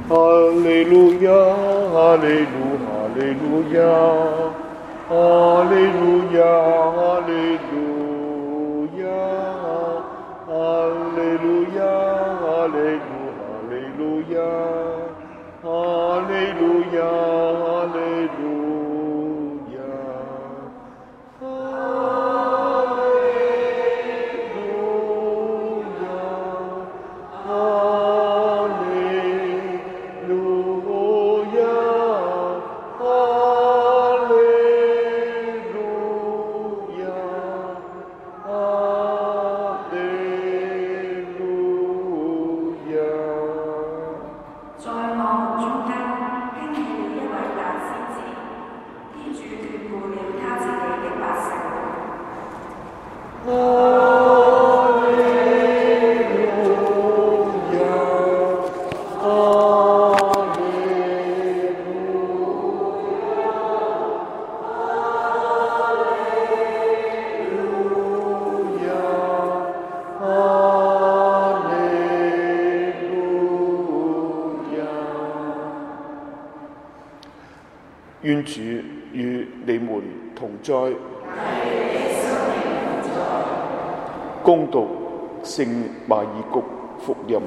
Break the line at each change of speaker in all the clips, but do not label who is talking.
哈利路亞，哈利路，哈利路亞，哈利路亞，哈利路亞，哈利路亞，哈利路，哈利路亞，哈利路亞，哈利路。願主與你們同在。恭讀聖馬爾谷福音。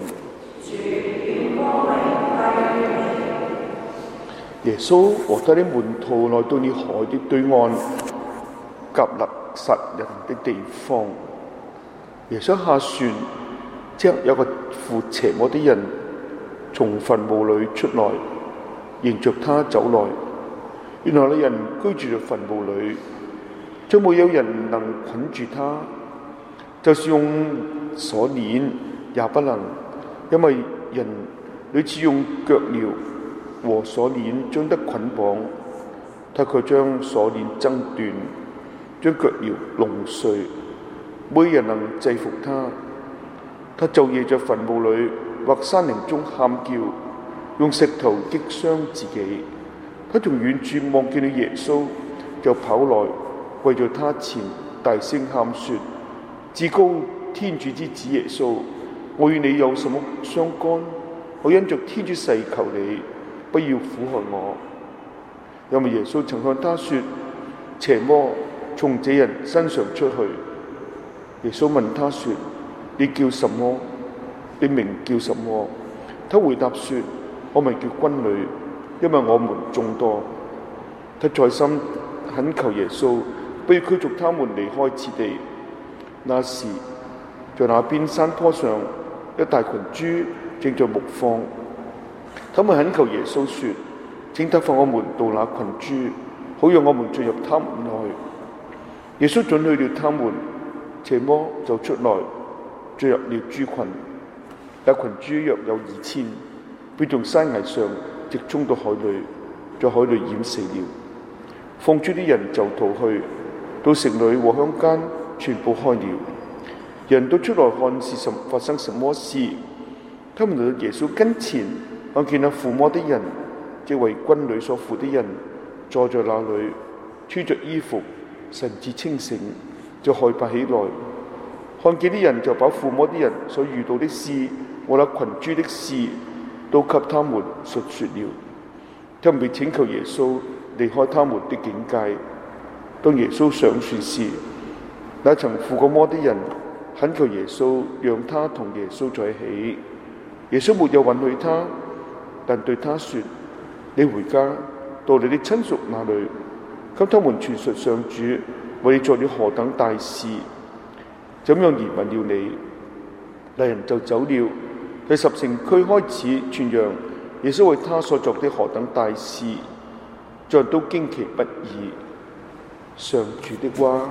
耶穌和他的門徒來到了海的對岸，革勒撒人的地方。耶穌下船，即刻有個附邪魔的人從墳墓裏出來，迎着他走來。原來那人居住在墳墓裏，將沒有人能捆住他，就是用鎖鏈也不能，因為人屢次用腳鐐和鎖鏈將得捆綁，他卻將鎖鏈掙斷，將腳鐐弄碎，沒人能制服他。他晝夜在墳墓裏或山林中喊叫，用石頭擊傷自己。他從遠處望見了耶穌，就跑來，跪在他前，大聲喊說：至高天主之子耶穌，我與你有什麼相干？我因着天主誓求你，不要苦害我。因為耶穌曾向他說：邪魔從這人身上出去。耶穌問他說：你叫什麼？你名叫什麼？他回答說：我名叫軍旅，因為我們眾多。他再三懇求耶穌不要驅逐他們離開此地。那時在那邊山坡上，一大群豬正在牧放。他們懇求耶穌說：請他放我們到那群豬，好讓我們進入他們內。耶穌准許了他們，邪魔就出來進入了豬群。那群豬約有2000，便從山崖上直衝到海裏，在海裏淹死了。放豬的人就逃去，到城裏和鄉間全部開了。人都出來看是發生什麼事。他們來到耶穌跟前，看見那附魔的人，即為軍旅所附的人，坐在那裏，穿着衣服，神志清醒，就害怕起來。看見啲人就把附魔的人所遇到的事和那群豬的事，都給他們述說了。他們便請求耶穌離開他們的境界。當耶穌上船時，那曾附過魔的人懇求耶穌讓他同耶穌在一起。耶穌沒有允許他，但對他說：你回家到你的親屬那裏，給他們傳述上主為你做了何等大事，怎樣憐憫了你。那人就走了，在十城區開始傳揚耶穌為他所作的何等大事，眾人都驚奇不已。上主的話。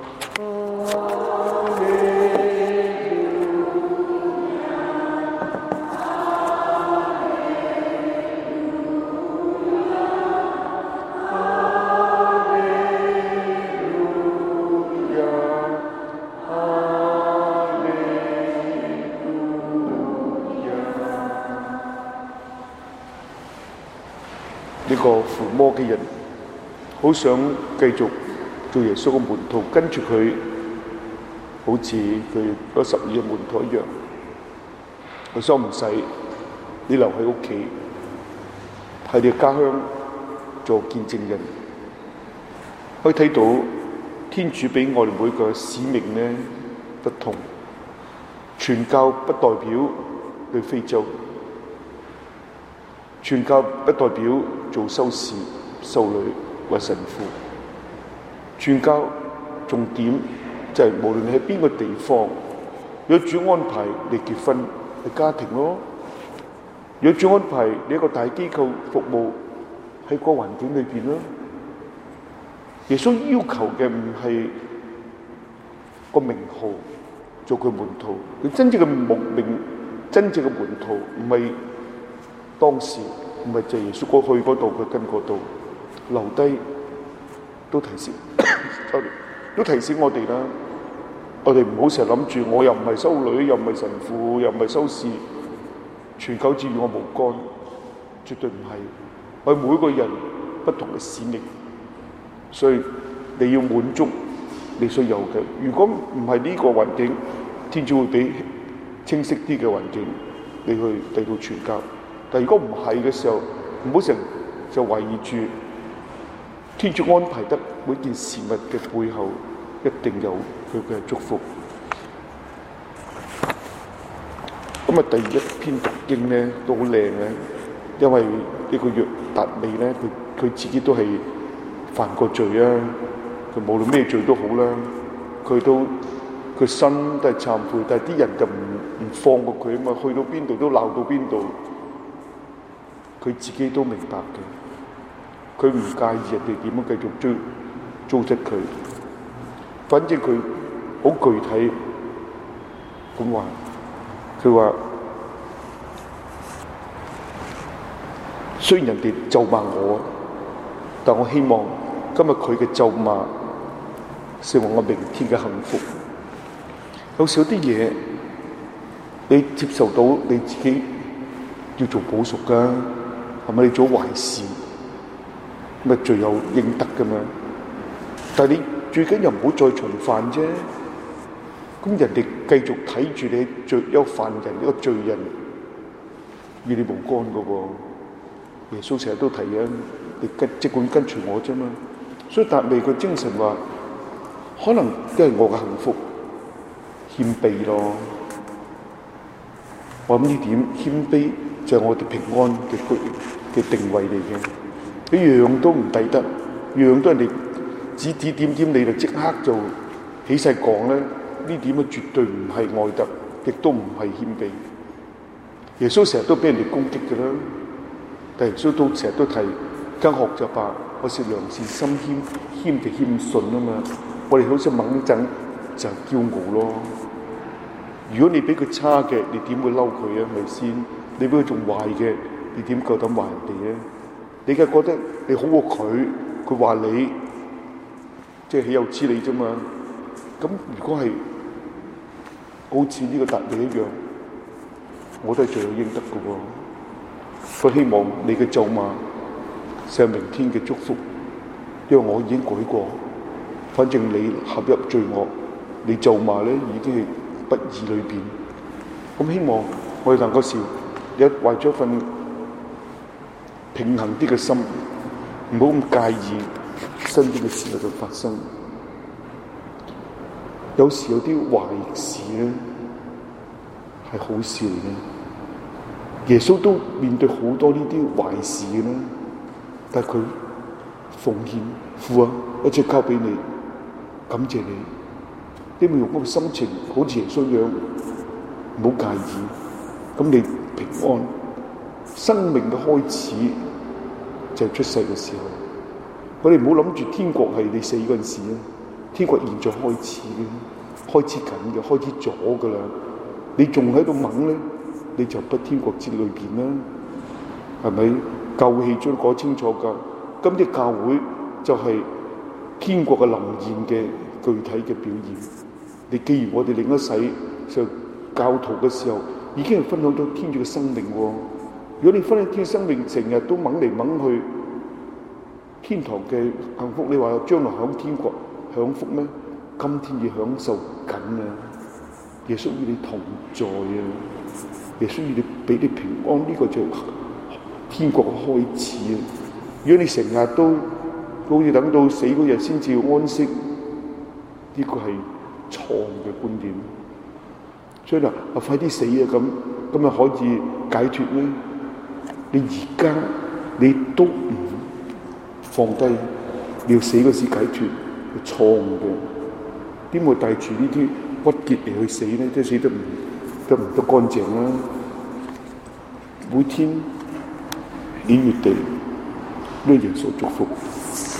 呢個附魔嘅人好想繼續做耶穌嘅門徒，跟住佢，好似佢嗰12個門徒一樣。佢說唔使，你留喺屋企， 喺你嘅家鄉做見證人，可以睇到天主俾我哋每個使命呢不同。傳教不代表去非洲，傳教不代表做修士、修女或神父。傳教重點就係無論你喺邊個地方，如果主安排你結婚，你家庭咯；如果主安排你一個大機構服務，喺個環境裏邊咯。耶穌要求嘅唔係個名號，做佢門徒。佢真正嘅真正嘅門徒唔係當時，唔係就耶穌過去嗰度，佢跟嗰度留低，都提醒都提醒我哋啦。我哋唔好成日諗住，我又唔係修女，又唔係神父，又唔係修士，傳教至與我無干，絕對唔係。我哋每個人不同嘅使命，所以你要滿足你所有嘅。如果唔係呢個環境，天主會俾清晰啲嘅環境你去嚟到傳教。但如果唔係嘅時候，唔好成日就懷疑住天主安排得每件事物嘅背後一定有佢嘅祝福。咁啊，第一篇讀經咧都好靚嘅，因為呢個約達味咧，佢自己都係犯過罪啊。佢無論咩罪都好啦，佢心都係懺悔，但係啲人就唔放過佢啊嘛，去到邊度都鬧到邊度。佢自己都明白嘅，佢唔介意人哋點樣繼續糟質佢。反正佢好具體咁話，佢話雖然人哋咒罵我，但我希望今日佢嘅咒罵成為我明天嘅幸福。有時有啲嘢你接受到，你自己要做補贖噶，係咪？你做壞事咪罪有應得噶嘛？但係你最緊又唔好再重犯啫。咁人哋繼續睇住你一個犯人，一個罪人，與你無干噶喎。耶穌成日都提啊，你即管跟隨我啫嘛。所以達味個精神話，可能都係我嘅幸福。謙卑咯，我諗呢點謙卑就係我哋平安嘅定位嚟嘅。一樣都唔抵得，樣都人哋指點你就即刻就起勢講咧，呢點啊絕對唔係愛德，亦都唔係謙卑。耶穌成日都俾人哋攻擊嘅啦，但耶穌都成日都提跟學就話，我是良善心謙就謙遜啊嘛。我哋好似猛陣就係驕傲咯。如果你俾佢差嘅，你點會嬲佢啊？係咪先？你俾佢仲壞嘅，你點夠膽話人哋啊？你梗係覺得你好過佢，佢話你即係豈有此理啫嘛？咁如果係好似呢個達味一樣，我都係罪有應得嘅喎。我希望你嘅咒罵係明天嘅祝福，因為我已經改過。反正你陷入罪惡，你咒罵咧已經係不義裏邊。咁希望我哋能夠為咗份平衡啲嘅心，唔好咁介意身邊嘅事喺度發生。有時有啲壞事咧係好事嚟嘅，耶穌都面對好多呢啲壞事嘅啦，但係佢奉獻父啊，一切交俾你，感謝你。你咪用嗰個心情，好似耶穌一樣，唔好介意。咁你平安，生命嘅開始就係出世嘅時候。我哋唔好諗住天國係你死嗰陣時啊，天國現在開始嘅，開始緊嘅，開始咗噶啦。你仲喺度掹咧，你就不天國之裏邊啦，係咪？教會氣都講清楚噶。今啲教會就係天國嘅臨現嘅具體嘅表現。你既然我哋領咗洗就教徒嘅時候，已經係分享到天主嘅生命喎。如果你分享天主生命，成日都掹嚟掹去，天堂嘅幸福，你話將來享天國享福咩？今天要享受緊啊！耶穌與你同在啊！耶穌與你俾你平安，呢個就天國嘅開始啊！如果你成日都好似等到死嗰日先至安息，呢個係錯誤嘅觀點。所以快啲死啊！咁咪可以解脫咧？你而家你都唔放低，你要死嗰時解脫，係錯誤嘅。點會帶住呢啲鬱結嚟去死咧？即係死得唔得乾淨啦！每天喜悅地為耶穌祝福。